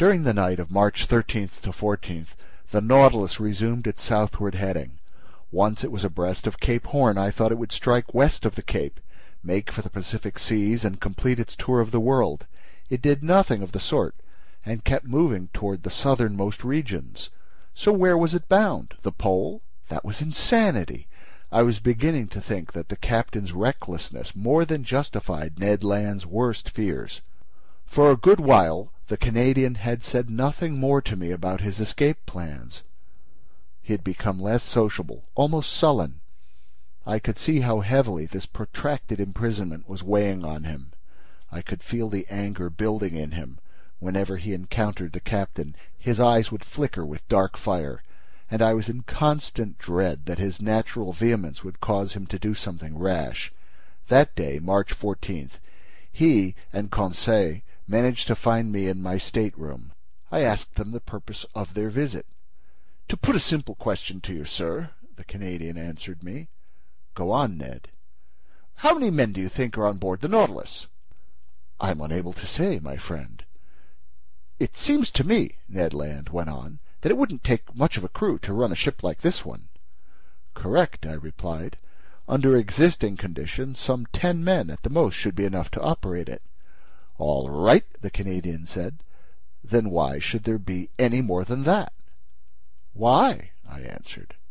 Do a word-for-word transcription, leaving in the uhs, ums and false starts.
During the night of March thirteenth to fourteenth, the Nautilus resumed its southward heading. Once it was abreast of Cape Horn. I thought it would strike west of the Cape, make for the Pacific seas, and complete its tour of the world. It did nothing of the sort, and kept moving toward the southernmost regions. So where was it bound? The Pole? That was insanity. I was beginning to think that the captain's recklessness more than justified Ned Land's worst fears. For a good while the Canadian had said nothing more to me about his escape plans. He had become less sociable, almost sullen. I could see how heavily this protracted imprisonment was weighing on him. I could feel the anger building in him. Whenever he encountered the captain, his eyes would flicker with dark fire, and I was in constant dread that his natural vehemence would cause him to do something rash. That day, March fourteenth, he and Conseil managed to find me in my stateroom. I asked them the purpose of their visit. "To put a simple question to you, sir," the Canadian answered me. "Go on, Ned." "How many men do you think are on board the Nautilus?" "I am unable to say, my friend." "It seems to me," Ned Land went on, "that it wouldn't take much of a crew to run a ship like this one." "Correct," I replied. "Under existing conditions, some ten men at the most should be enough to operate it." "All right," the Canadian said. "Then why should there be any more than that?" "Why?" I answered.